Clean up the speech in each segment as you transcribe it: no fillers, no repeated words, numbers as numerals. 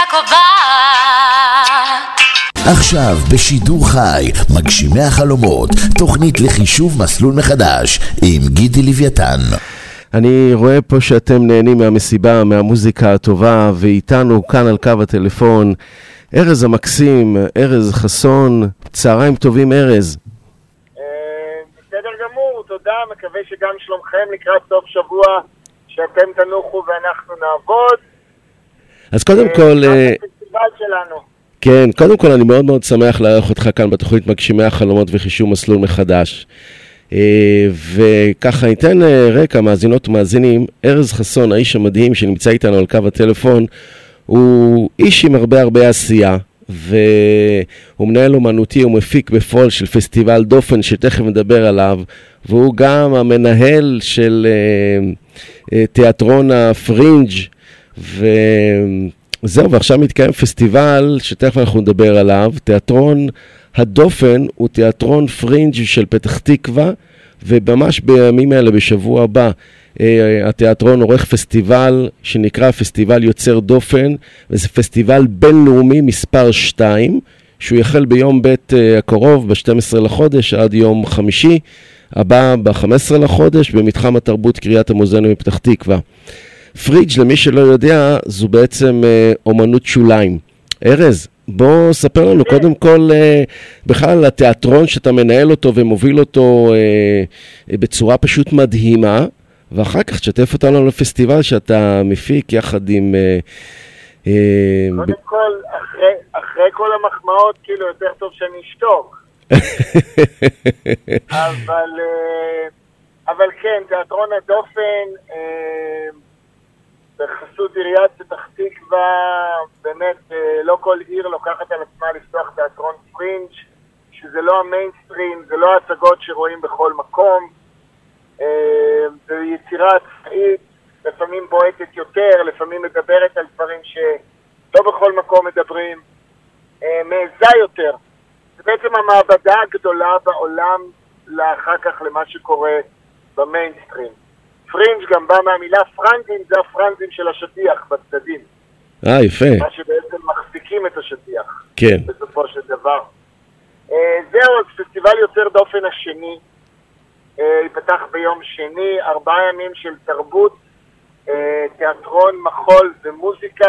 קובעת. עכשיו בשידור חי, מגשימי החלומות, תוכנית לחישוב מסלול מחדש עם גידי לוויתן. אני רואה פה שאתם נהנים מהמסיבה, מהמוזיקה הטובה, ואיתנו כאן על קו הטלפון ארז המקסים, ארז חסון. צהריים טובים ארז. בסדר גמור, תודה, מקווה שגם שלומכם לקראת סוף שבוע, שאתם תנוחו ואנחנו נעבוד. אז קודם כל... הפסטיבל שלנו. כן, קודם כל אני מאוד מאוד שמח לארח אותך כאן בתוכנית מגשימי החלומות וחישוב מסלול מחדש. וככה ניתן רקע, מאזינות ומאזינים. ארז חסון, האיש המדהים שנמצא איתנו על קו הטלפון, הוא איש עם הרבה עשייה, והוא מנהל אומנותי, הוא מפיק בפועל של פסטיבל דופן שתכף מדבר עליו, והוא גם המנהל של תיאטרון הפרינג' וזהו, ועכשיו מתקיים פסטיבל שתכף אנחנו נדבר עליו. תיאטרון הדופן הוא תיאטרון פרינג' של פתח תקווה, וממש בימים האלה בשבוע הבא התיאטרון עורך פסטיבל שנקרא פסטיבל יוצר דופן, וזה פסטיבל בינלאומי מספר 2, שהוא יחל ביום בית הקרוב ב-12 לחודש עד יום חמישי הבא ב-15 לחודש במתחם התרבות קריית המוזיאון מפתח תקווה. פריג', למי שלא יודע, זו בעצם אומנות שוליים. ארז, בוא ספר לנו קודם כל בכלל על התיאטרון שאתה מנהל אותו ומוביל אותו בצורה פשוט מדהימה, ואחר כך תשתף אותנו לפסטיבל שאתה מפיק יחד עם... קודם כל, אחרי כל המחמאות, כאילו יותר טוב שאני אשתוק. אבל כן, תיאטרון הדופן, בחסות עיריית פתח תקווה, באמת לא כל עיר לוקחת על עצמה לפתוח תיאטרון פרינג', שזה לא המיינסטרים, זה לא ההצגות שרואים בכל מקום. זה יצירה עצמאית, לפעמים בועטת יותר, לפעמים מדברת על דברים שלא בכל מקום מדברים, מעזה יותר. זה בעצם המעבדה הגדולה בעולם לאחר כך למה שקורה במיינסטרים. פרינג' גם בא מהמילה פרנזים, זה הפרנזים של השטיח בצדדים. יפה. מה שבעצם מחזיקים את השטיח. כן. בסופו של דבר. זהו, אז פסטיבל יוצר דופן השני, ייפתח ביום שני, 4 ימים של תרבות, תיאטרון, מחול ומוזיקה,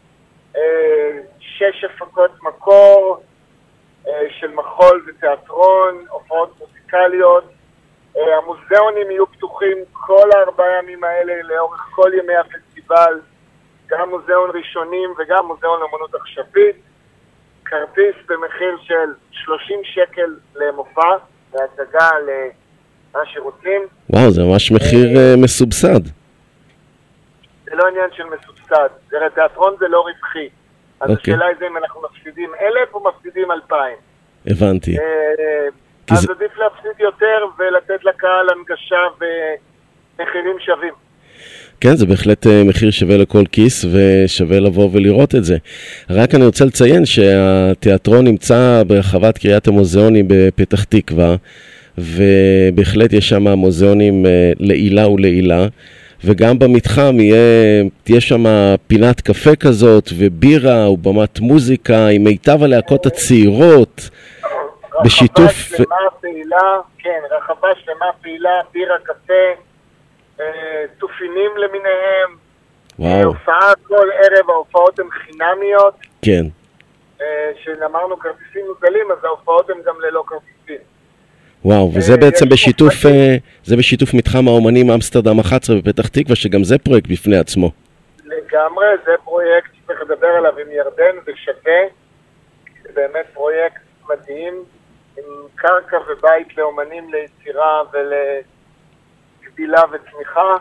6 הפקות מקור של מחול ותיאטרון, הופעות מוזיקליות. המוזיאונים יהיו פתוחים כל 4 ימים האלה לאורך כל ימי הפסטיבל, גם מוזיאון ראשונים וגם מוזיאון אמנות עכשווית. כרטיס במחיר של 30 שקל למופע, להצגה למה שרוצים. וואו, זה ממש מחיר מסובסד. זה לא עניין של מסובסד, תיאטרון זה לא רווחי. אז השאלה היא אם אנחנו מפסידים 1,000 או מפסידים 2,000. הבנתי. אז עדיף להפסיד יותר ולתת לקהל הנגשה ומחירים שווים. כן, זה בהחלט מחיר שווה לכל כיס ושווה לבוא ולראות את זה. רק אני רוצה לציין שהתיאטרון נמצא ברחבת קריית המוזיאונים בפתח תקווה, ובהחלט יש שם מוזיאונים לעילה ולעילה, וגם במתחם תהיה שם פינת קפה כזאת ובירה ובמת מוזיקה עם מיטב הלהקות הצעירות. בשיתוף... רחבה שלמה פעילה, כן, רחבה שלמה פעילה, בירה, קפה, תופינים למיניהם. וואו. הופעה כל ערב, ההופעות הן חינמיות. כן. שאמרנו כרטיסים מוזלים, אז ההופעות הן גם ללא כרטיסים. וואו, וזה בעצם בשיתוף, זה בשיתוף מתחם האומנים אמסטרדם 11 בפתח תקווה, שגם זה פרויקט בפני עצמו. לגמרי, זה פרויקט שצריך לדבר עליו עם ירדן ושווה. זה באמת פרויקט מדהים, עם קרקע ובית לאומנים ליצירה ולגדילה וצמיחה.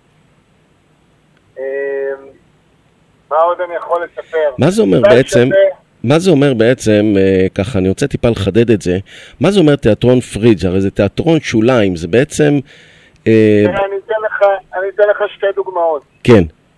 מה עוד אני יכול לספר? מה זה אומר בעצם, ככה אני רוצה טיפה לחדד את זה, מה זה אומר תיאטרון פריג'? הרי זה תיאטרון שוליים, זה בעצם... אני אתן לך 2 דוגמאות. כן.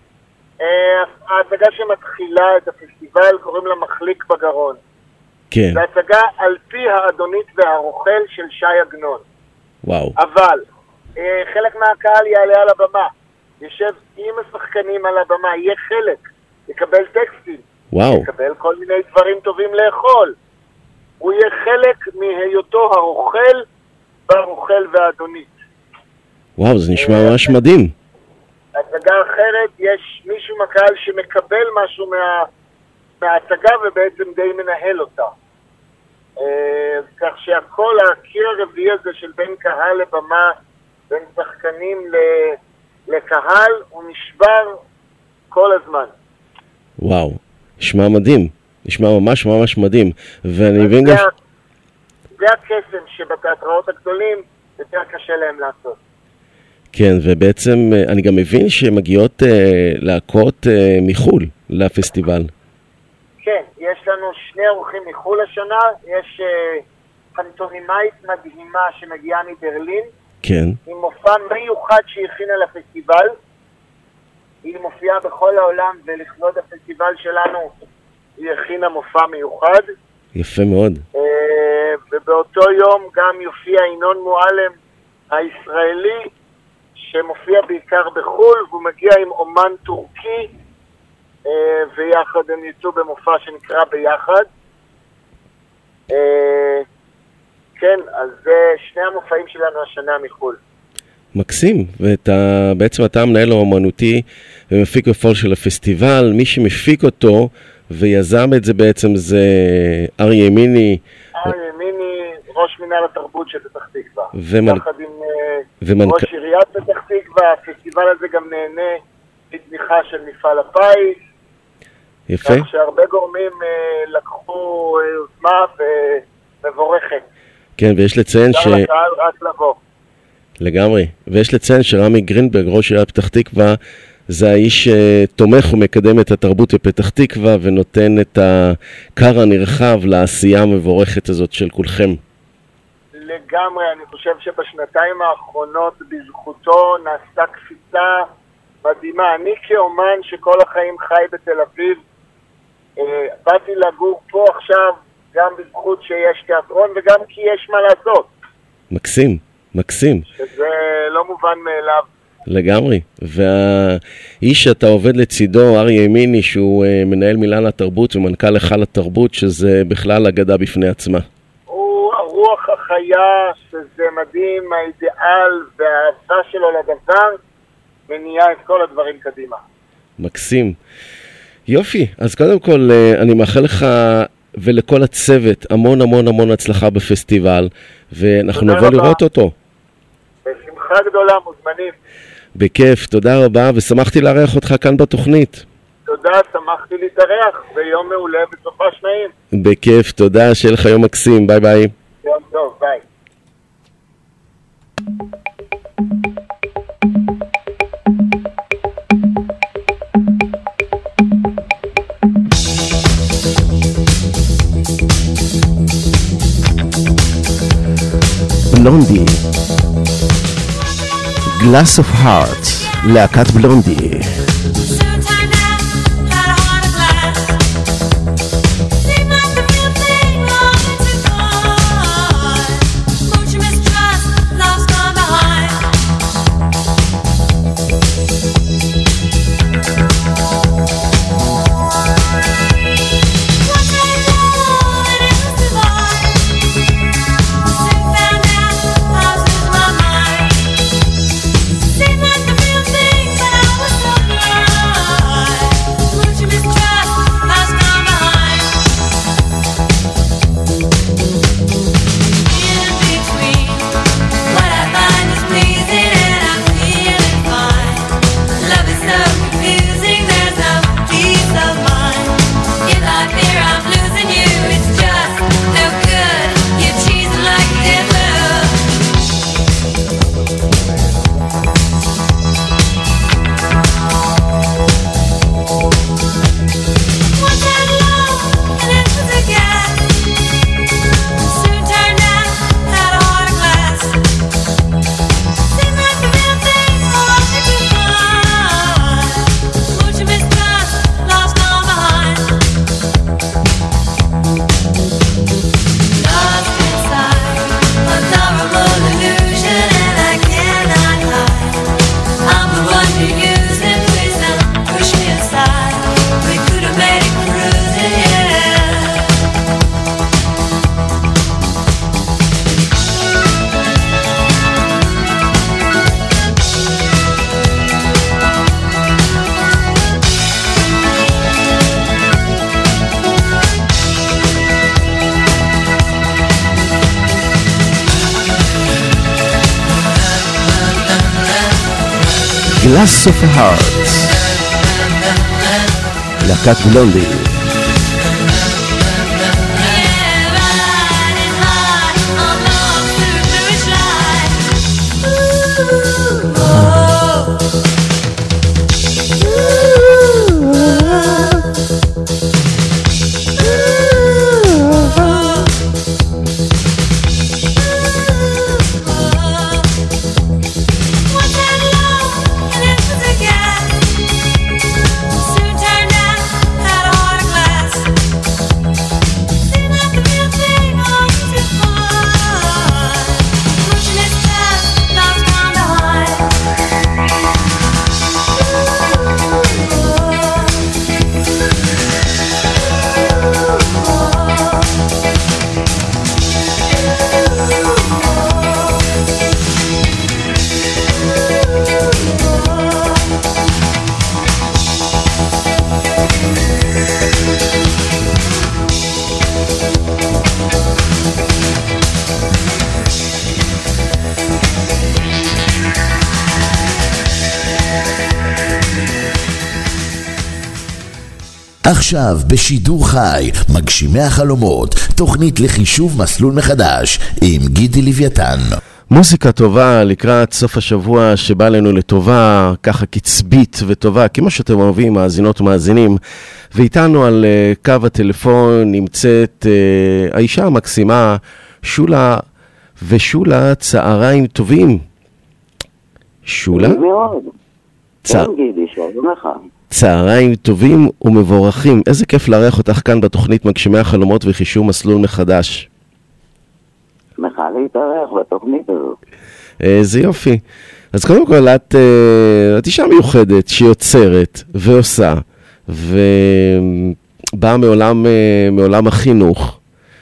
ההצגה שמתחילה את הפסטיבל קוראים לה מחליק בגרון. כן. זה הצגה על פי האדונית והרוכל של שי עגנון. וואו. אבל חלק מהקהל יעלה על הבמה, ישב עם השחקנים על הבמה, יהיה חלק, יקבל טקסטים. וואו. יקבל כל מיני דברים טובים לאכול. הוא יהיה חלק מהיותו האוכל והרוכל והאדונית. וואו, זה נשמע ממש מדהים. הצגה אחרת, יש מישהו מהקהל שמקבל משהו מההצגה ובעצם די מנהל אותה. כך שהכל, הקיר הרביעי הזה של בין קהל לבמה, בין שחקנים לקהל, הוא נשבר כל הזמן. וואו, נשמע מדהים. נשמע ממש ממש מדהים. ואני מבין גם... זה הקסם שבתיאטראות הגדולים יותר קשה להם לעשות. כן, ובעצם אני גם מבין שמגיעות להקות מחול לפסטיבל. כן, יש לנו 2 אורחים מחול השנה, יש פנטומימאית מדהימה שמגיעה מברלין, כן. עם מופע מיוחד שהכינה לפסטיבל, היא מופיעה בכל העולם ולכבוד הפסטיבל שלנו היא הכינה מופע מיוחד. יפה מאוד. ובאותו יום גם יופיע ינון מועלם הישראלי, שמופיע בעיקר בחול, והוא מגיע עם אומן טורקי, ויחד הם יצאו במופע שנקרא ביחד. כן, אז זה 2 המופעים שלנו השנה מחול. מקסים, ובעצם אתה המנהל האומנותי ומפיק בפועל של הפסטיבל. מי שמפיק אותו ויזם את זה בעצם זה אריה ימיני. אריה ימיני, ראש מנהל התרבות של פתח תקווה. יחד עם ראש עיריית פתח תקווה. הפסטיבל הזה גם נהנה בתמיכה של מפעל הפיס. יפה. כך שהרבה גורמים לקחו יוזמה ומבורכת. כן, ויש לציין לקהל רק לבוא. לגמרי. ויש לציין שרמי גרינברג, ראש עיריית פתח תקווה, זה האיש שתומך ומקדם את התרבות בפתח תקווה ונותן את הקר הנרחב לעשייה המבורכת הזאת של כולכם. לגמרי, אני חושב שבשנתיים האחרונות בזכותו נעשתה קפיצה מדהימה. אני כאומן שכל החיים חי בתל אביב, באתי לגור פה עכשיו גם בזכות שיש תיאטרון וגם כי יש מה לעשות. מקסים, מקסים. שזה לא מובן מאליו. לגמרי. והאיש שאתה עובד לצידו, אריה ימיני, שהוא מנהל מינהל התרבות ומנכ"ל היכל התרבות, שזה בכלל אגדה בפני עצמה. הוא הרוח החיה, שזה מדהים, האידיאל והאהבה שלו לדבר, מניעה את כל הדברים קדימה. מקסים. יופי. אז קודם כל, אני מאחל לך ולכל הצוות המון המון המון הצלחה בפסטיבל, ואנחנו נבוא לראות אותו. בשמחה גדולה, מוזמנים. בכיף, תודה רבה, ושמחתי לארח אותך כאן בתוכנית. תודה, שמחתי להתארח, ויום מעולה בסופה שניים. בכיף, תודה, שיהיה לך יום מקסים, ביי ביי. יום טוב, ביי. בלונדי, Glass of Heart, להקת בלונדי. Seemed like the real thing, but I was so Glass of a Heart, להקת בלונדי. עכשיו בשידור חי, מגשימי החלומות, תוכנית לחישוב מסלול מחדש עם גידי לוויתן. מוזיקה טובה לקראת סוף השבוע שבא לנו לטובה, ככה קצבית וטובה, כמו שאתם אוהבים, מאזינות ומאזינים. ואיתנו על קו הטלפון נמצאת האישה המקסימה, שולה, ושולה, צהריים טובים. שולה? מאוד. כן גידי, שלום לך. צהריים טובים ומבורכים. איזה כיף לארח אותך כאן בתוכנית מגשימי החלומות וחישוב מסלול מחדש. שמחה להתארח בתוכנית הזו. זה יופי. אז קודם כל, את אישה מיוחדת שיוצרת ועושה, ובאה מעולם החינוך,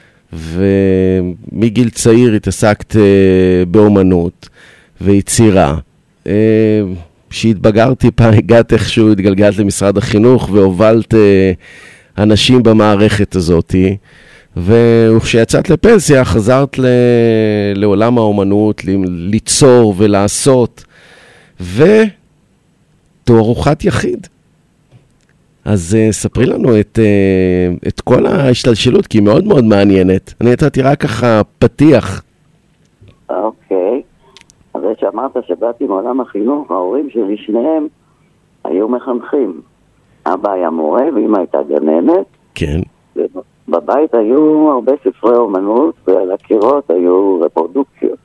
ומגיל צעיר התעסקת באומנות ויצירה. שהתבגרתי פעם, הגעת איכשהו, התגלגלת למשרד החינוך והובלת אנשים במערכת הזאת, וכשיצאת לפנסיה חזרת לעולם האומנות, ליצור ולעשות, ותערוכת יחיד. אז ספרי לנו את כל ההשתלשלות, כי היא מאוד מאוד מעניינת. אני נתתי רק ככה פתיח. אוקיי. אז שאמרת שבאתי מעולם החינוך, ההורים שלי שניהם היו מחנכים. אבא היה מורה ואמא הייתה גננת. כן. בבית היו הרבה ספרי אומנות, ועל הקירות היו רפרודוקציות.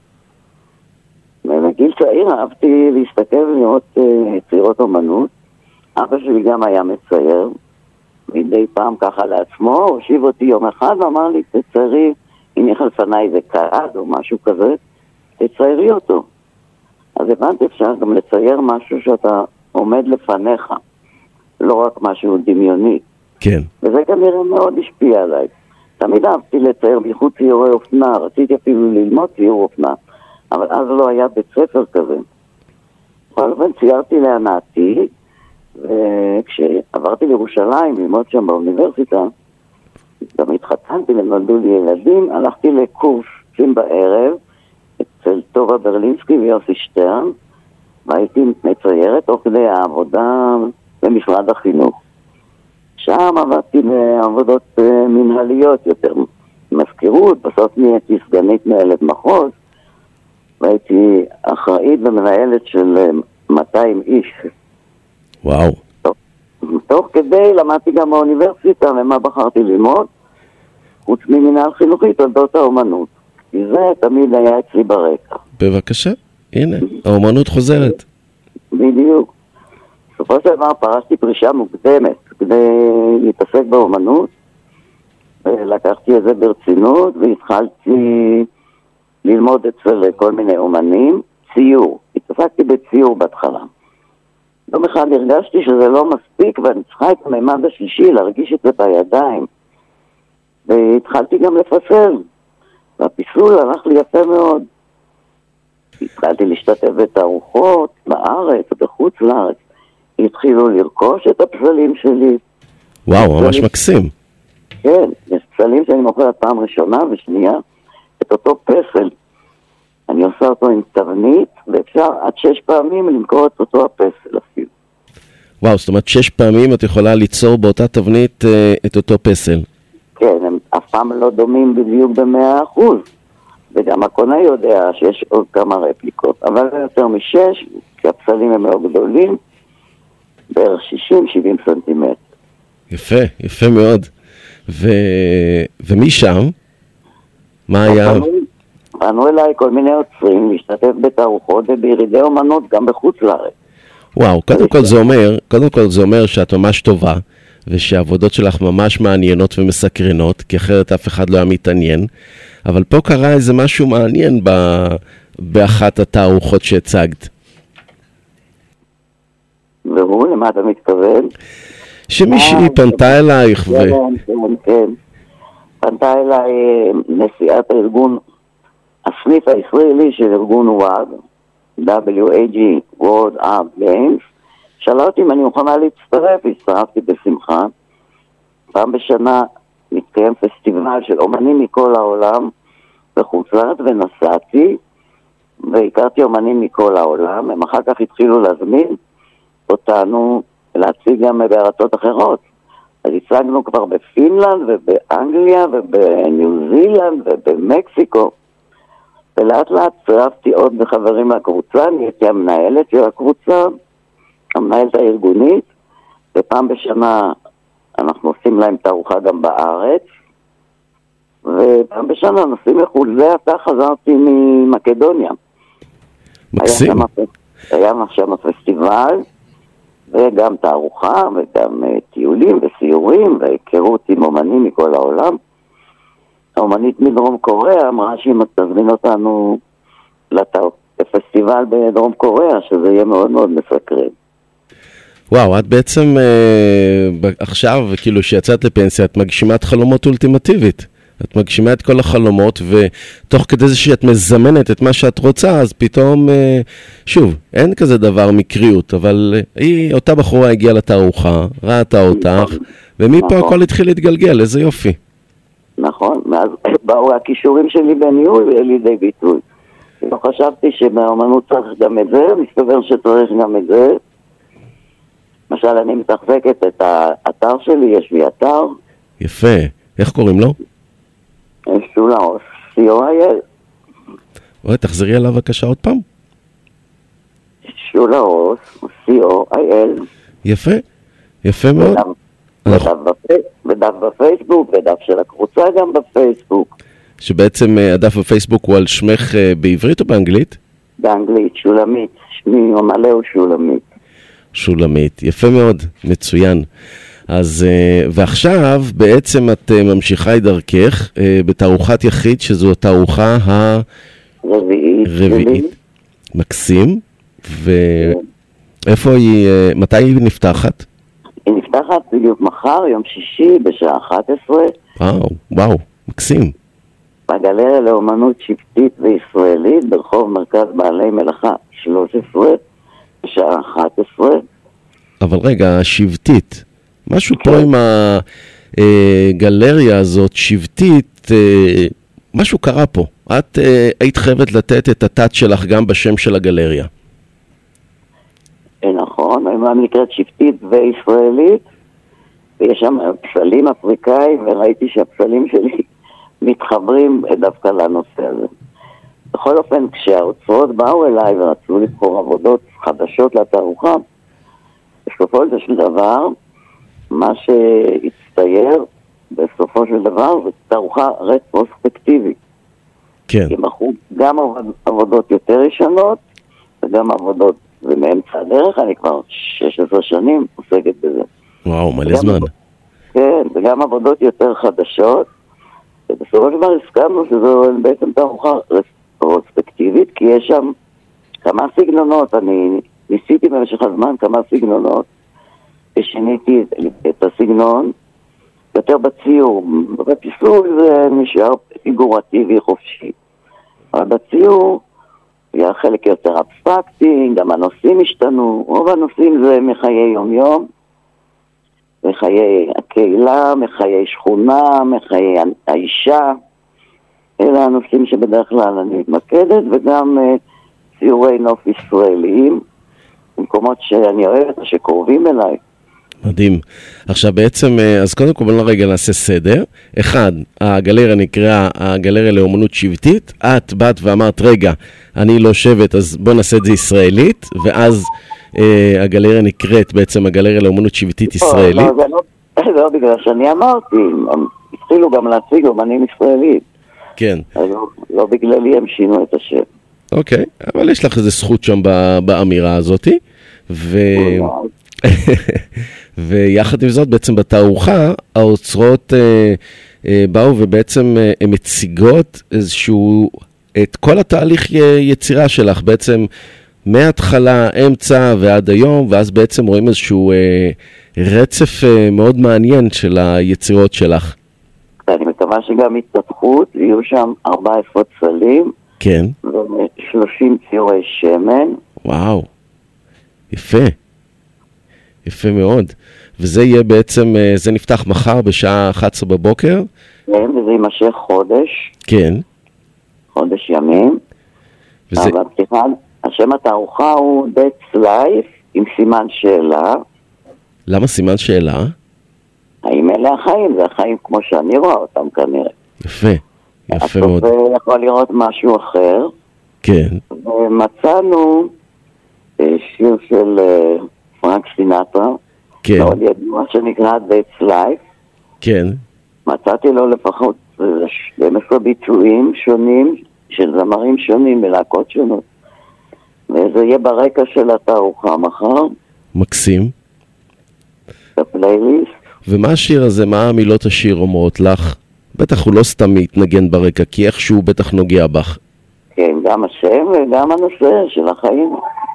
ובגיל צעיר אהבתי להסתכל ולראות יצירות אומנות. אבא שלי גם היה מצייר, מדי פעם ככה לעצמו, הושיב אותי יום אחד ואמר לי, תציירי, אם יש לפניי איזה קעד או משהו כזה, תציירי אותו. אז הבנתי, אפשר גם לצייר משהו שאתה עומד לפניך, לא רק משהו דמיוני. כן. וזה כנראה מאוד השפיע עליי. תמיד אהבתי לצייר בייחוד ציורי אופנה, רציתי אפילו ללמוד ציור אופנה, אבל אז לא היה בית ספר כזה. בכל אופן ציירתי להנאתי, וכשעברתי לירושלים ללמוד שם באוניברסיטה, גם התחתנתי, נולדו לי ילדים, הלכתי לקורס בערב, אצל טובה ברלינסקי ויוסי שטרן, והייתי מציירת תוך כדי העבודה במשרד החינוך. שם עבדתי בעבודות מנהליות יותר, מזכירות, בסוף נהייתי סגנית מנהלת מחוז, והייתי אחראית ומנהלת של 200 איש. וואו. תוך כדי למדתי גם באוניברסיטה, ומה בחרתי ללמוד? חוץ ממנהל חינוכי, תולדות האומנות. כי זה תמיד היה אצלי ברקע. בבקשה, הנה, האומנות חוזרת. בדיוק. בסופו של דבר פרשתי פרישה מוקדמת כדי להתעסק באומנות, ולקחתי את זה ברצינות, והתחלתי ללמוד אצל כל מיני אומנים, ציור. התעסקתי בציור בהתחלה. יום אחד הרגשתי שזה לא מספיק, ואני צריכה את הממד השלישי להרגיש את זה בידיים. והתחלתי גם לפסל. והפיסול הלך לי יפה מאוד. התחלתי להשתתף בתערוכות בארץ ובחוץ לארץ. התחילו לרכוש את הפסלים שלי. וואו, ממש מקסים. כן, יש פסלים שאני מוכרת פעם ראשונה ושנייה. את אותו פסל אני עושה אותו עם תבנית, ואפשר עד 6 פעמים למכור את אותו הפסל אפילו. וואו, זאת אומרת 6 פעמים את יכולה ליצור באותה תבנית את אותו פסל. כן, הם אף פעם לא דומים בדיוק ב100%, וגם הקונה יודע שיש עוד כמה רפליקות, אבל לא יותר מ6, כי הפסלים הם מאוד גדולים, בערך 60-70 סנטימטר. יפה, יפה מאוד. ומשם, מה היה? פנו אליי כל מיני יוצרים להשתתף בתערוכות ובירידי אומנות גם בחוץ לארץ. וואו, קודם כל זה אומר שאת ממש טובה, ושהעבודות שלך ממש מעניינות ומסקרנות, כי אחרת אף אחד לא היה מתעניין. אבל פה קרה איזה משהו מעניין באחת התערוכות שהצגת. והוא, למה אתה מתכוון? שמישהי פנתה אלייך כן. פנתה אליי נשיאת הארגון, הסניף הישראלי של ארגון WAG, World Art Games, שאלה אותי אם אני מוכנה להצטרף, הצטרפתי בשמחה. פעם בשנה מתקיים פסטיבל של אומנים מכל העולם בחוץ לארץ, ונסעתי והכרתי אומנים מכל העולם. הם אחר כך התחילו להזמין אותנו להציג גם בארצות אחרות. אז הצגנו כבר בפינלנד ובאנגליה ובניו זילנד ובמקסיקו, ולאט לאט צרפתי עוד בחברים מהקבוצה. אני הייתי המנהלת של הקבוצה, המנהלת הארגונית, ופעם בשנה אנחנו עושים להם תערוכה גם בארץ, ופעם בשנה נוסעים לחו"ל. זה עתה חזרתי ממקדוניה. מקסים. היה שם פסטיבל, וגם תערוכה, וגם טיולים וסיורים, והיכרות עם אומנים מכל העולם. האומנית מדרום קוריאה אמרה שהיא תזמין אותנו לפסטיבל בדרום קוריאה, שזה יהיה מאוד מאוד מסקרן. וואו, את בעצם עכשיו, כאילו שיצאת לפנסיה, את מגשימת חלומות אולטימטיבית. את מגשימה את כל החלומות, ותוך כדי זה שאת מזמנת את מה שאת רוצה, אז פתאום, שוב, אין כזה דבר מקריות, אבל אותה בחורה הגיעה לתערוכה, ראתה אותך, ומפה הכל התחיל להתגלגל, איזה יופי. נכון, מאז באו הכישורים שלי בניהול לידי ביטוי. לא חשבתי שבאמנות צריך גם את זה, מסתבר שצריך גם את זה. למשל, אני מתחזקת את האתר שלי, יש לי אתר. יפה, איך קוראים לו? שולאוס, C-O-I-L. אוי, תחזרי עליו בבקשה עוד פעם. שולאוס, C-O-I-L. יפה, יפה מאוד. ודף בפייסבוק, ודף של הקבוצה גם בפייסבוק. שבעצם הדף בפייסבוק הוא על שמך בעברית או באנגלית? באנגלית, שולמית. שמי המלא הוא שולמית. שולמית, יפה מאוד, מצוין. אז, ועכשיו בעצם את ממשיכה את דרכך בתערוכת יחיד, שזו התערוכה הרביעית. מקסים. ואיפה היא, מתי היא נפתחת? היא נפתחת בדיוק מחר, יום שישי, בשעה 11. וואו, מקסים. בגלריה לאומנות שבטית וישראלית, ברחוב מרכז בעלי מלאכה 13, בשעה 11. אבל רגע, שבטית. משהו פה עם הגלריה הזאת, שבטית, משהו קרה פה. את היית חייבת לתת את הטאץ' שלך גם בשם של הגלריה. נכון, אני נקראת שבטית וישראלית, ויש שם פסלים אפריקאים, וראיתי שהפסלים שלי מתחברים דווקא לנושא הזה. בכל אופן, כשהאוצרות באו אליי ורצו לבחור עבודות חדשות לתערוכה, בסופו של דבר, מה שהצטייר בסופו של דבר זה תערוכה רטרוספקטיבית. כן. כי בחרו גם עבודות יותר ישנות וגם עבודות, ומאמצע הדרך אני כבר 16 שנים עוסקת בזה. וואו, מלא זמן. כן, וגם עבודות יותר חדשות, ובסופו של דבר הסכמנו שזו בעצם תערוכה רטרוספקטיבית, כי יש שם כמה סגנונות, אני ניסיתי במשך הזמן כמה סגנונות, ושיניתי את הסגנון, יותר בציור. בפיסול זה נשאר פיגורטיבי חופשי. אבל בציור היה חלק יותר אבסטרקטי, גם הנושאים השתנו. רוב הנושאים זה מחיי יום-יום, מחיי הקהילה, מחיי שכונה, מחיי האישה, אלה הנושאים שבדרך כלל אני מתמקדת, וגם ציורי נוף ישראליים, במקומות שאני אוהבת, שקרובים אליי. מדהים. עכשיו בעצם, אז קודם כל בוא רגע נעשה סדר. אחד, הגלריה נקראה הגלריה לאומנות שבטית. את באת ואמרת, רגע, אני לא שבט, אז בוא נעשה את זה ישראלית, ואז הגלריה נקראת בעצם הגלריה לאומנות שבטית ישראלית. לא בגלל שאני אמרתי, התחילו גם להציג אומנים ישראלית. כן. לא בגללי הם שינו את השם. אוקיי, אבל יש לך איזה זכות שם באמירה הזאת, ויחד עם זאת בעצם בתערוכה האוצרות באו ובעצם הן מציגות איזשהו, את כל התהליך יצירה שלך בעצם מההתחלה, אמצע ועד היום, ואז בעצם רואים איזשהו רצף מאוד מעניין של היצירות שלך. אני מקווה שגם התפתחות, יהיו שם 14 צלים, כן. ו30 ציורי שמן. וואו, יפה. יפה מאוד. וזה יהיה בעצם, זה נפתח מחר בשעה 11 בבוקר? כן, וזה יימשך חודש. כן. חודש ימים. וזה... אבל פתיחה, השם התערוכה הוא That's Life עם סימן שאלה. למה סימן שאלה? האם אלה החיים? זה החיים כמו שאני רואה אותם כנראה. יפה, יפה מאוד. אתה יכול לראות משהו אחר. כן. ומצאנו שיר של פרנק סינטרה. כן. מאוד ידוע שנקרא That's Life. כן. מצאתי לו לפחות 12 ביצועים שונים של זמרים שונים בלהקות שונות. וזה יהיה ברקע של התערוכה מחר. מקסים. בפלייליסט. ומה השיר הזה, מה המילות השיר אומרות לך? בטח הוא לא סתם מתנגן ברקע, כי איכשהו בטח נוגע בך. כן, גם השם וגם הנושא של החיים.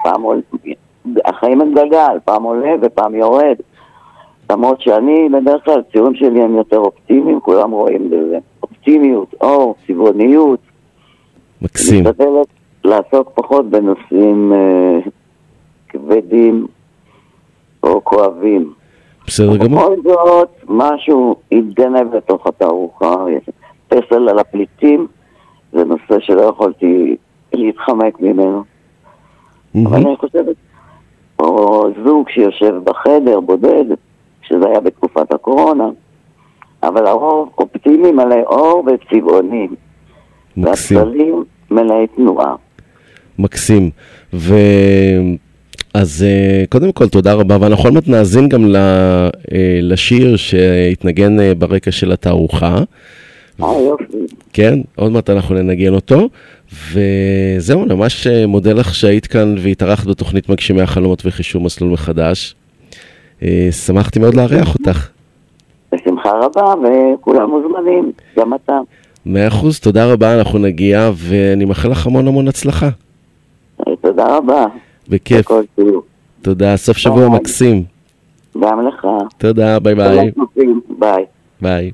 החיים הם גלגל, פעם עולה ופעם יורד. למרות שאני, בדרך כלל, ציורים שלי הם יותר אופטימיים, כולם רואים בזה. אופטימיות, אור, צבעוניות. מקסים. משתדלת לעסוק פחות בנושאים כבדים או כואבים. בסדר גמור. בכל זאת, משהו התגנב לתוך התערוכה. פסל על הפליטים, זה נושא שלא יכולתי להתחמק ממנו. אבל אני חושבת, או זוג שיושב בחדר, בודד, שזה היה בתקופת הקורונה, אבל הרוב אופטימי מלא אור וצבעונים. מקסים. והצלים מלאי תנועה. מקסים. אז קודם כל תודה רבה, ואנחנו עוד מעט נאזין גם לשיר שהתנגן ברקע של התערוכה. יופי. כן, עוד מעט אנחנו ננגן אותו, וזהו, ממש מודה לך שהיית כאן והתארחת בתוכנית מגשימי החלומות וחישוב מסלול מחדש. שמחתי מאוד לארח אותך. בשמחה רבה, וכולם מוזמנים, גם אתה. 100%, תודה רבה, אנחנו נגיע, ואני מאחל לך המון המון הצלחה. תודה רבה. בכיף. תודה, סוף שבוע מקסים. גם לך. תודה, ביי ביי. ביי. ביי.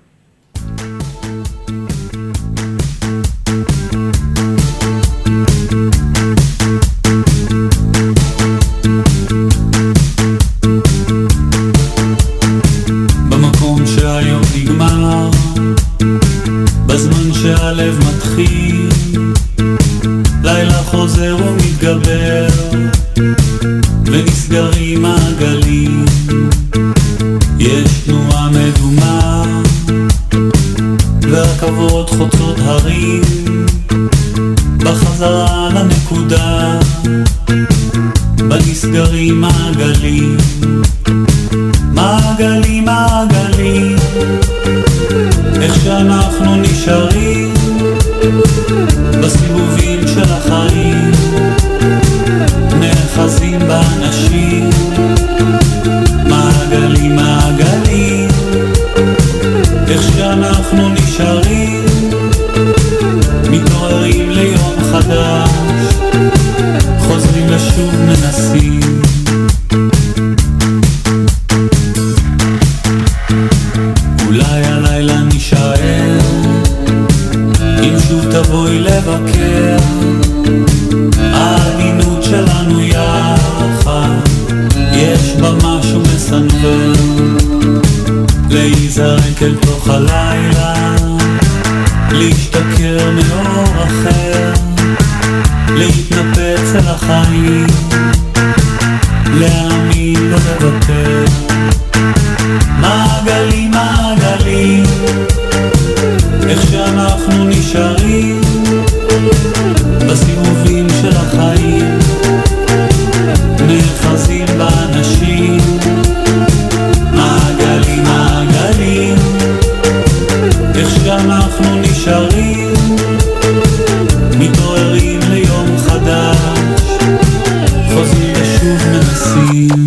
במקום שהיום נגמר, בזמן שהלב מתחיל, לילה חוזר ומתגבר, ונסגרים מעגלים. יש תנועה מדומה, ורכבות חוצות הרים, בחזרה לנקודה, בנסגרים מעגלים. מעגלים, מעגלים, איך שאנחנו נשארים בסיבובים של החיים, נאחזים באנשים. מעגלים, מעגלים, איך שאנחנו נשארים, מתעוררים ליום חדש, חוזרים לשוב מנסים. אולי הלילה נשאר, אם שוב תבואי לבקר, העדינות שלנו יחד, יש בה משהו מסנוור, להיזרק אל תוך הלילה, להשתכר מאור אחר, להתנפץ אל החיים, להאמין ולוותר. מעגלים מעגלים, איך שאנחנו נשארים בסיבובים של החיים, נאחזים באנשים. מעגלים מעגלים, איך שאנחנו נשארים, מתעוררים ליום חדש, חוזרים ושוב מנסים.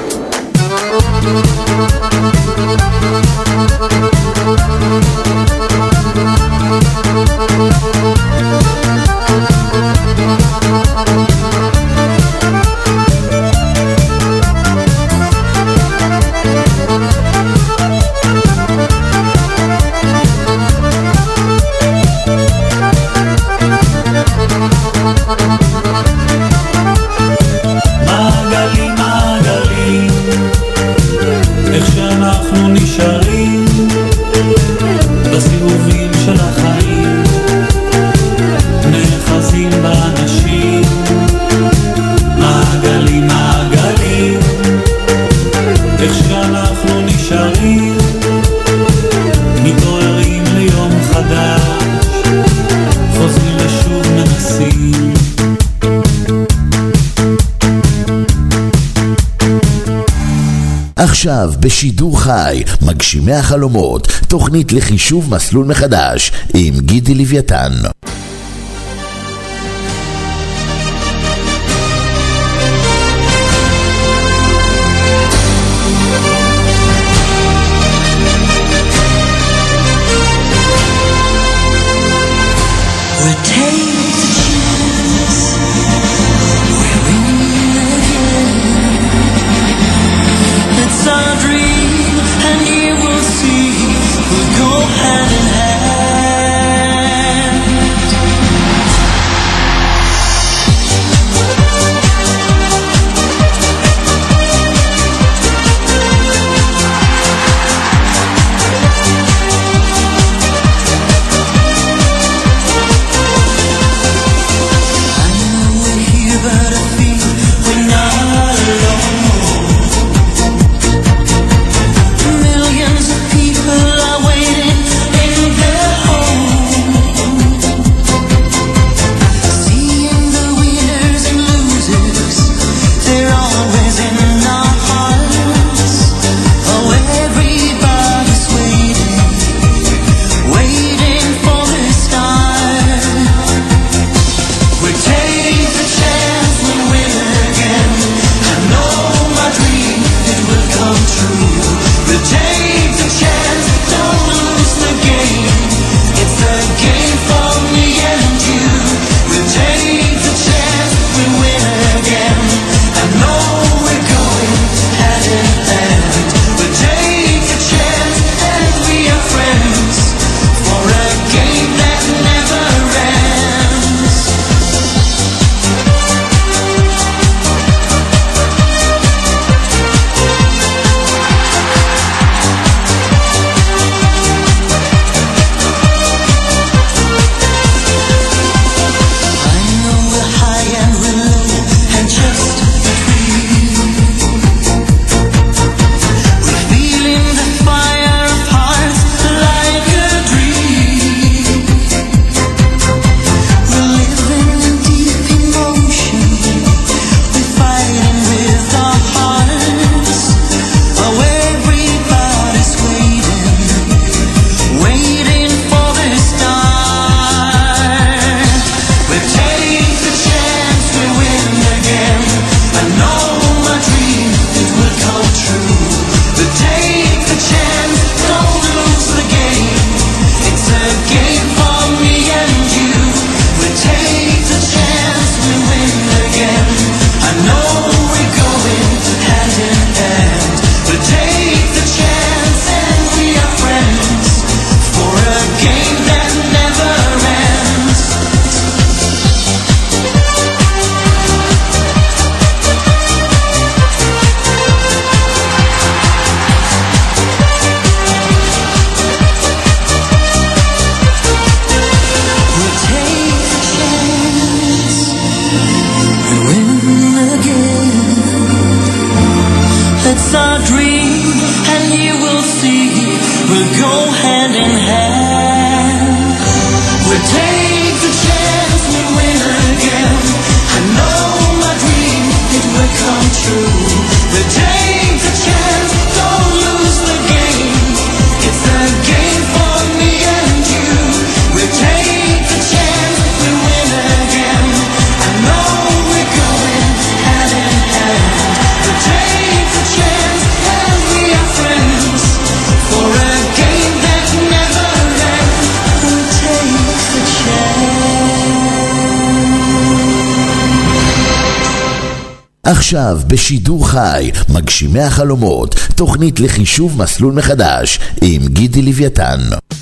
עכשיו בשידור חי, מגשימי החלומות, תוכנית לחישוב מסלול מחדש עם גידי לוויתן. עכשיו בשידור חי, מגשימי החלומות, תוכנית לחישוב מסלול מחדש עם גידי לוויתן.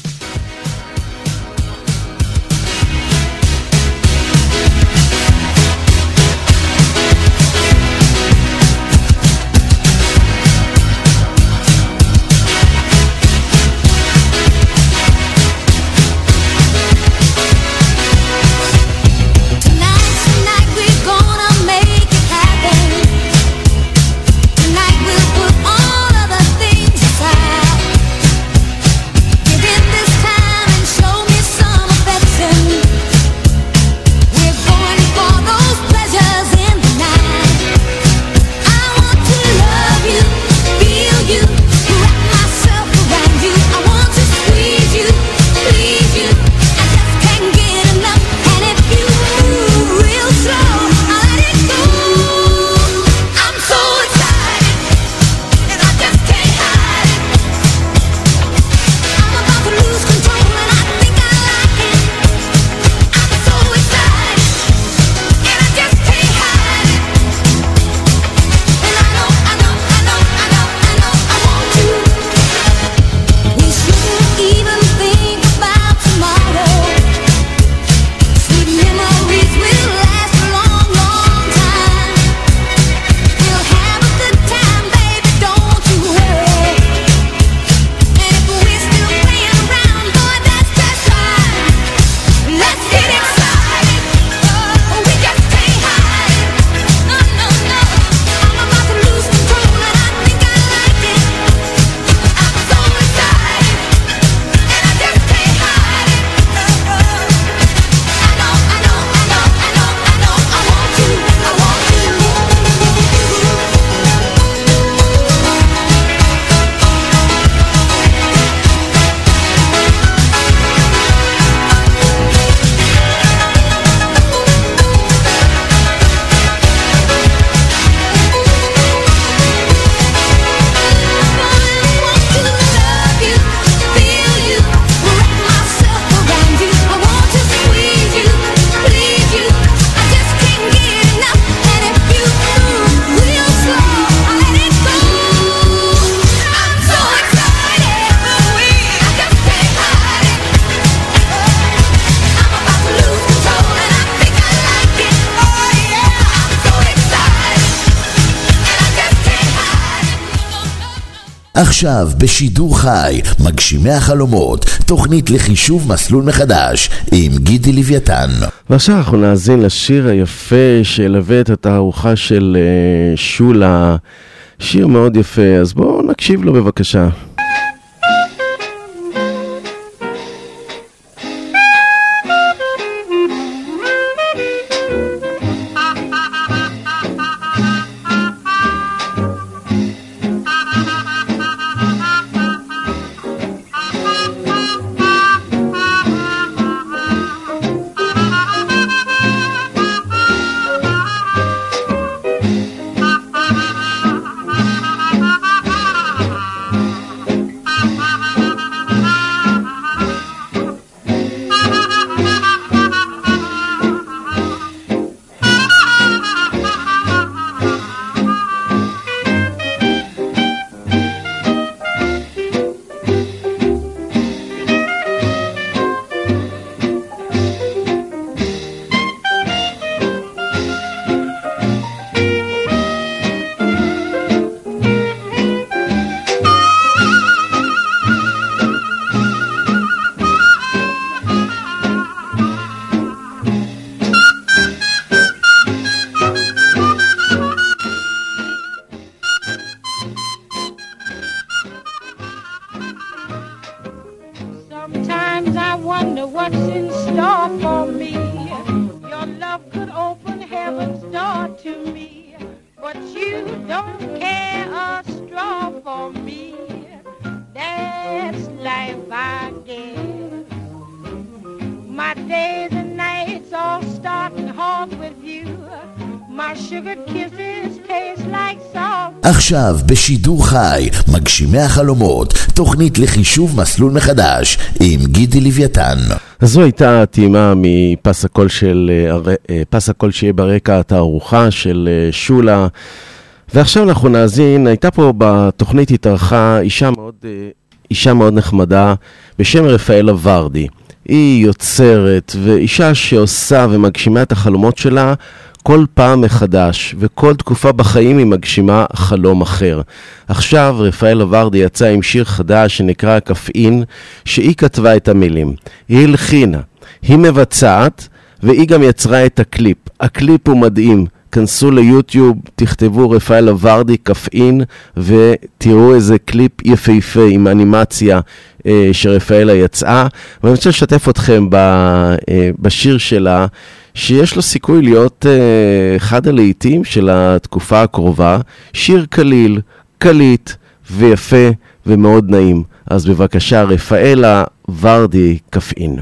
עכשיו בשידור חי, מגשימי החלומות, תוכנית לחישוב מסלול מחדש עם גידי לוויתן. ועכשיו אנחנו נאזין לשיר היפה שילווה את התערוכה של שולה, שיר מאוד יפה, אז בואו נקשיב לו בבקשה. Sometimes I wonder what's in store for me. Your love could open heaven's door to me, but you don't care a straw for me. That's life, I guess. My days and nights all start and halt with you. My sugar kisses taste like soft עכשיו בשידור חי, מגשימי החלומות, תוכנית לחישוב מסלול מחדש עם גידי לוויתן. זו הייתה הטעימה מפס הקול שיהיה ברקע התערוכה של שולה. ועכשיו אנחנו נאזין, הייתה פה בתוכנית התארחה אישה מאוד נחמדה בשם רפאלה ורדי. היא יוצרת ואישה שעושה ומגשימה את החלומות שלה כל פעם מחדש, וכל תקופה בחיים היא מגשימה חלום אחר. עכשיו רפאלה ורדי יצאה עם שיר חדש שנקרא קפאין, שהיא כתבה את המילים. היא הלחינה, היא מבצעת, והיא גם יצרה את הקליפ. הקליפ הוא מדהים. כנסו ליוטיוב, תכתבו רפאלה ורדי קפאין, ותראו איזה קליפ יפהפה עם אנימציה שרפאלה יצאה. ואני רוצה לשתף אתכם בשיר שלה, שיש לו סיכוי להיות אחד הלהיטים של התקופה הקרובה. שיר קליל, קליט ויפה ומאוד נעים. אז בבקשה, רפאלה ורדי קפאין.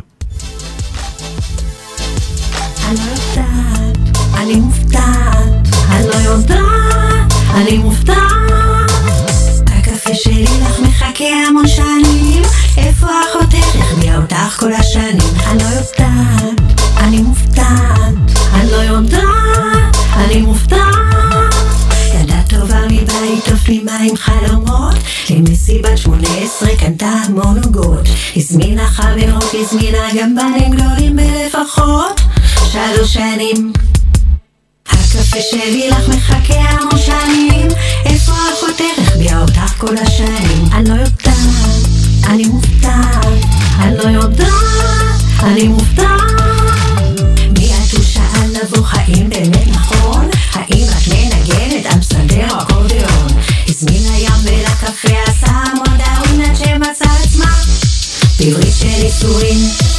אני מופתעת, אני לא יודעת, אני מופתעת. הקפה שלי לך מחכה המון שנים, איפה אחותך החביאה אותך כל השנים. אני לא יודעת, אני מופתעת, אני לא יודעת, אני מופתעת. ילדה טובה מבית, תופלימה עם חלומות, למסיבת 18 קנתה המון עוגות. הזמינה חברות, הזמינה גם בנים גדולים בלפחות 3 שנים. הקפה שלי לך מחכה המון שנים, איפה אחותך החביאה אותך כל השנים. אני לא יודעת, אני מופתעת, אני לא יודעת, אני מופתעת. מי את ושאל לבוא חיים באמת נכון? האם את מנגנת על מסדר אקורדיון? הזמינה ים ולקפה עשה המון דאון עד שמצא עצמה בעברית של איסורים.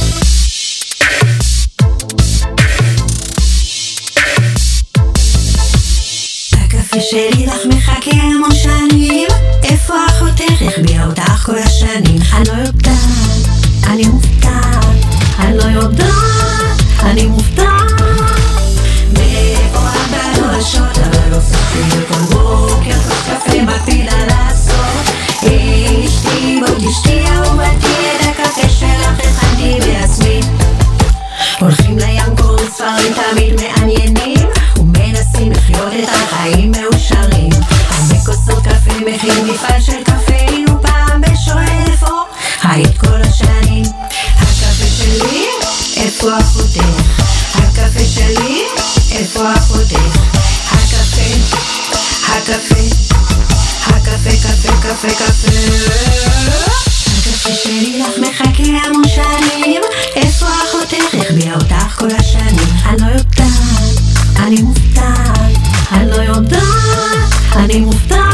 שלי לך מחכה המון שנים, איפה אחותך החביאה אותך כל השנים. אני לא יודעת, אני מופתעת, אני לא יודעת, אני מופתעת. מאיפה את בלושות, אבל לא שכחי כל בוקר כוס קפה מקפיד על הסוף. אשתי בואי תשתי אהובתי, את הקפה שלך הכנתי בעצמי. הולכים לים קוראים ספרים תמיד מעניינים, ומנסים לחיות את החיים מאושרים. הרבה כוסות קפה מכין מפעל של קפאין, ופעם בשואל איפה היית כל השנים. הקפה שלי, איפה אחותך? הקפה שלי, איפה אחותך? הקפה, הקפה, הקפה, קפה, קפה, קפה. הקפה שלי לך מחכה המון שנים, איפה אחותך החביאה אותך כל השנים. אני לא יודעת, אני מופתעת, אני לא יודעת, אני מופתעת.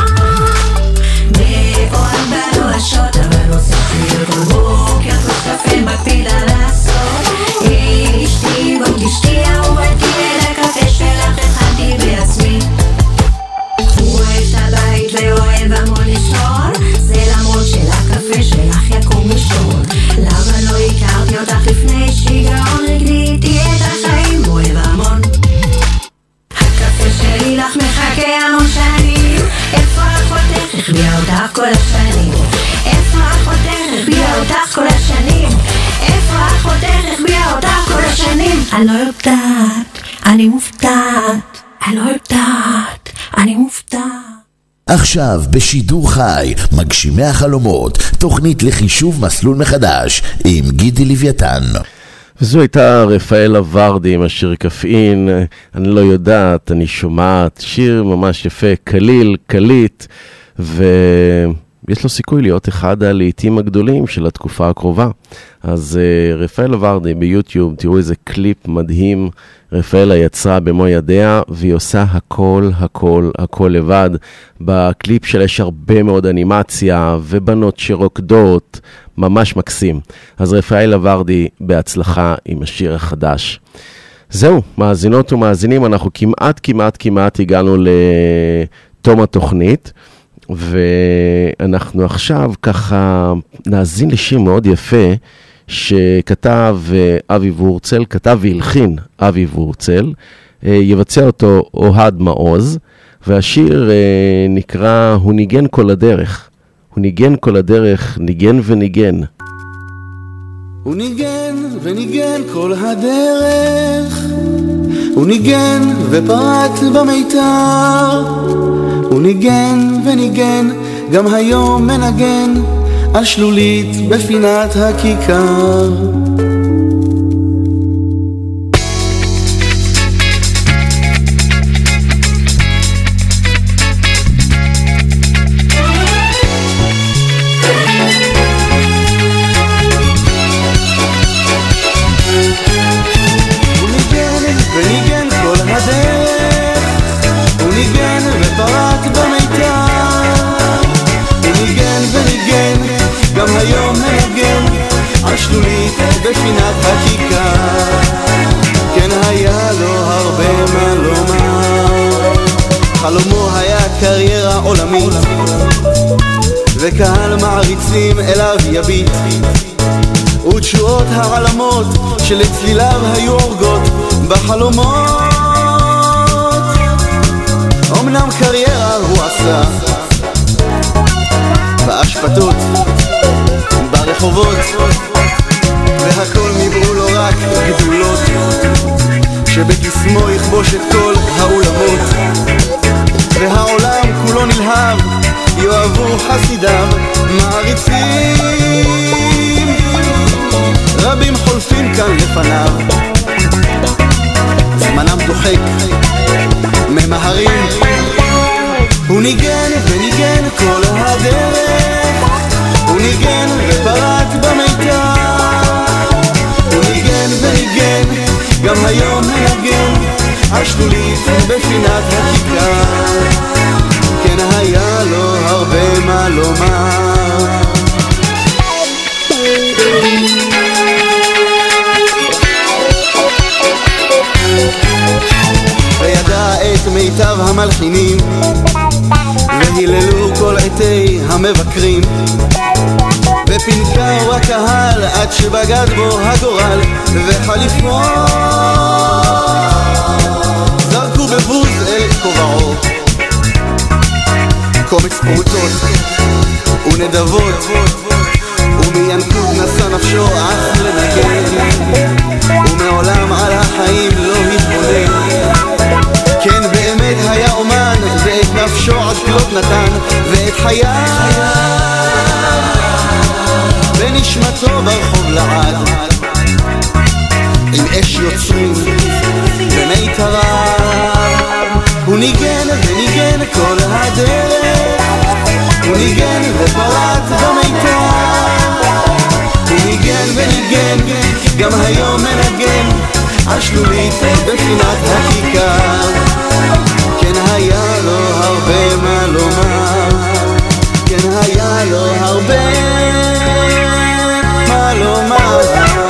מאוהל בלושות, אבל לא שכחי כל בוקר כוס קפה מקפיד על הסוף. אשתי בואי תשתי אהובתי, את הקפה שלך הכנתי בעצמי. הוא אוהב את הבית ואוהב המון לישון, זה למרות שלקפה שלך יקום ראשון. למה לא הכרתי אותך לפני שיגעון, רגניתי את החיים, אוהב המון. הקפה שלי לך מחכה המון שנים, איפה אחותך החביאה אותך כל השנים. איפה אחותך החביאה אותך כל השנים. איפה אחותך החביאה אותך כל השנים. אני לא יודעת, אני מופתעת, אני לא יודעת, אני מופתעת. עכשיו בשידור חי, מגשימי החלומות, תוכנית לחישוב מסלול מחדש עם גידי לוויתן. וזו הייתה רפאלה ורדי עם השיר קפאין. אני לא יודעת, אני שומעת, שיר ממש יפה, קליל, קליט, ויש לו סיכוי להיות אחד הלהיטים הגדולים של התקופה הקרובה. אז רפאלה ורדי ביוטיוב, תראו איזה קליפ מדהים. רפאלה יצרה במו ידיה, והיא עושה הכל, הכל, הכל לבד. בקליפ שלה יש הרבה מאוד אנימציה, ובנות שרוקדות, ממש מקסים. אז רפאלה ורדי בהצלחה עם השיר החדש. זהו, מאזינות ומאזינים, אנחנו כמעט הגענו לתום התוכנית, ואנחנו עכשיו ככה נאזין לשיר מאוד יפה, שכתב אבי וורצל, כתב והלחין אבי וורצל, יבצע אותו אוהד מעוז. והשיר נקרא "הוא ניגן כל הדרך". הוא ניגן כל הדרך, ניגן וניגן. הוא ניגן וניגן כל הדרך, הוא ניגן ופרט במיתר, הוא ניגן וניגן, גם היום מנגן על שלולית בפינת הכיכר. בפינת הכיכר, כן היה לו הרבה מה לומר. חלומו היה קריירה עולמית וקהל מעריצים אליו יביט, ותשועות העלמות שלצליליו היו אורגות בחלומות. אמנם קריירה הוא עשה באשפתות, ברחובות, והכל נבראו לו רק גדולות, שבקסמו יכבוש את כל האולמות, והעולם כולו נלהב, יאהבו חסידיו מעריצים. רבים חולפים כאן לפניו, זמנם דוחק, ממהרים. הוא ניגן וניגן כל הדרך, הוא ניגן ופרט במיתר, וניגן, גם היום מנגן על שלולית בפינת הכיכר, כן היה לו הרבה מה לומר. וידע את מיטב המלחינים, והיללו כל עתי המבקרים, ופנקהו הקהל עד שבגד בו הגורל, וחליפו זרקו בבוז אל כובעו קומץ פרוטות ונדבות, ומינקות נסע נפשו אך לנגן, ומעולם על החיים לא התבונן. כן באמת היה אומן, ואת נפשו עד כלות נתן, ואת חייו ונשמתו ברחוב לעד, עם אש יוצרים ומיתריו. הוא ניגן וניגן כל הדרך, הוא ניגן ופרט במיתר, הוא ניגן וניגן, גם היום מנגן על שלולית בפינת הכיכר, כן היה לו הרבה מה לומר, כן היה לו הרבה מה לומר.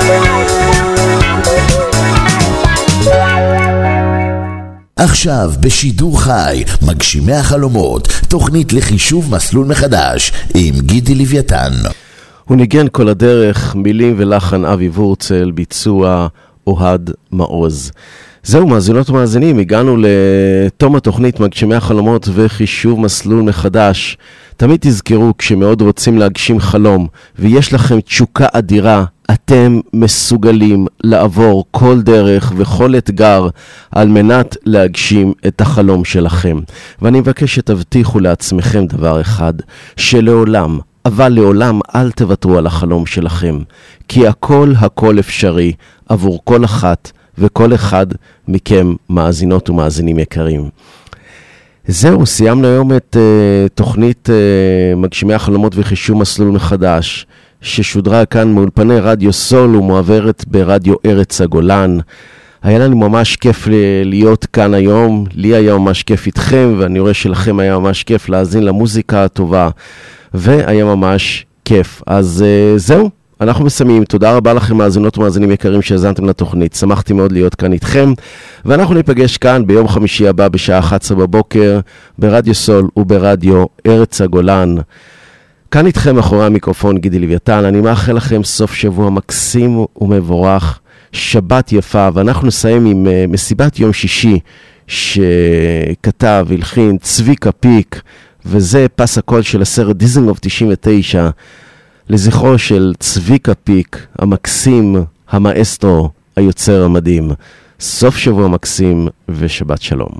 עכשיו בשידור חי, מגשימי החלומות, תוכנית לחישוב מסלול מחדש עם גידי לוויתן. הוא ניגן כל הדרך, מילים ולחן אבי וורצל, ביצוע אוהד מעוז. זהו מאזינות ומאזינים, הגענו לתום התוכנית מגשימי החלומות וחישוב מסלול מחדש. תמיד תזכרו, כשמאוד רוצים להגשים חלום ויש לכם תשוקה אדירה, אתם מסוגלים לעבור כל דרך וכל אתגר על מנת להגשים את החלום שלכם. ואני מבקש שתבטיחו לעצמכם דבר אחד, שלעולם, אבל לעולם אל תוותרו על החלום שלכם, כי הכל אפשרי עבור כל אחת וכל אחד מכם, מאזינות ומאזינים יקרים. זהו, סיימנו היום את תוכנית מגשימי החלומות וחישוב מסלול מחדש, ששודרה כאן מאולפני רדיו סול ומועברת ברדיו ארץ הגולן. היה לנו ממש כיף להיות כאן היום, לי היה ממש כיף איתכם, ואני רואה שלכם היה ממש כיף להאזין למוזיקה הטובה, והיה ממש כיף. אז זהו, אנחנו מסיימים. תודה רבה לכם מאזינות ומאזינים יקרים שהאזנתם לתוכנית. שמחתי מאוד להיות כאן איתכם, ואנחנו ניפגש כאן ביום חמישי הבא בשעה 11 בבוקר ברדיו סול וברדיו ארץ הגולן. כאן איתכם מאחורי המיקרופון גידי לוויתן. אני מאחל לכם סוף שבוע מקסים ומבורך, שבת יפה, ואנחנו נסיים עם מסיבת יום שישי שכתב, הלחין צביקה פיק, וזה פס הקול של הסרט דיזנגוף 99, לזכרו של צביקה פיק, המקסים, המאסטרו, היוצר המדהים. סוף שבוע מקסים ושבת שלום.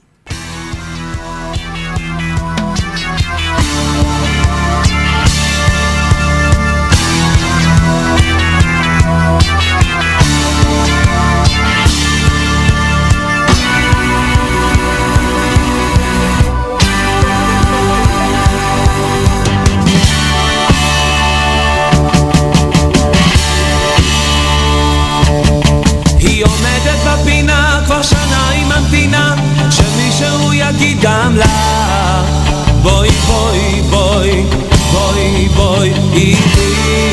גם לה בואי בואי בואי בואי בואי איתי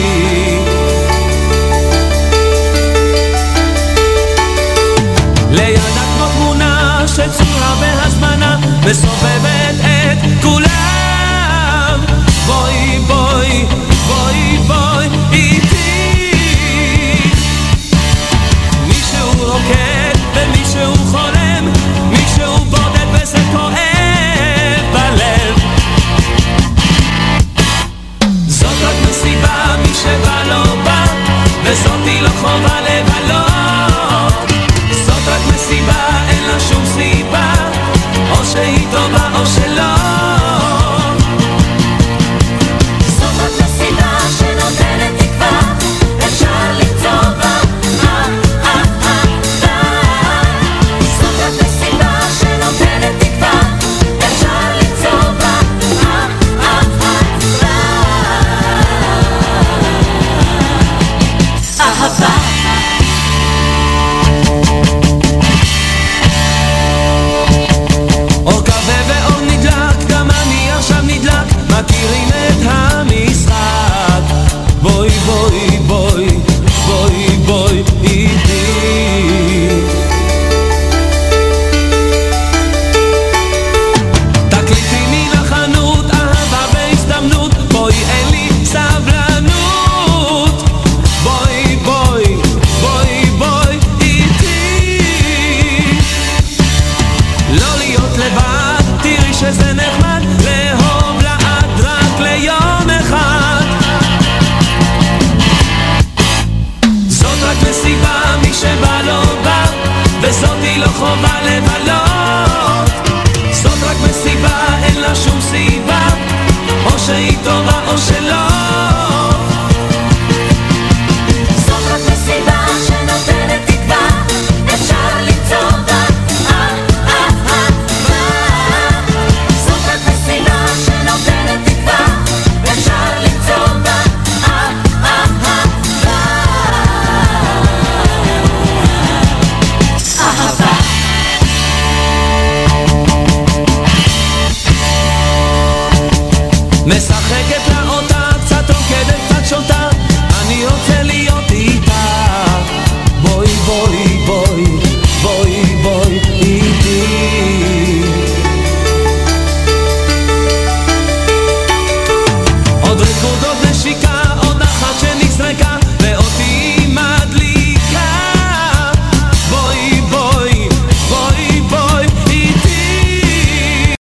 לידה כמו תמונה שצורה בהזמנה וסובבת את כולם בואי בואי בואי בואי איתי מישהו רוקד ומישהו חולם מישהו בודד וזה כואב בלב זאת רק מסיבה מי שבא לא בא וזאתי לא חובה לבלות זאת רק מסיבה אין לה שום סיבה או שהיא טובה או שלא זאת רק מסיבה שנותנת תקווה אפשר למצוא בה מכירים את המשחק בואי בואי בואי בואי בואי איתי תקליטי מן החנות אהבה והזדמנות בואי אין לי סבלנות בואי בואי בואי בואי איתי לא להיות לבד תראי שזה נחמד לאהוב ליום אחד זאת רק מסיבה מי שבא לא בא וזאתי לא חובה לבלות זאת רק מסיבה אין לה שום סיבה או שהיא טובה או שלא זאת רק מסיבה שנותנת תקווה אפשר למצוא בה זאת רק מסיבה שנותנת תקווה אפשר למצוא בה אהבה אהבה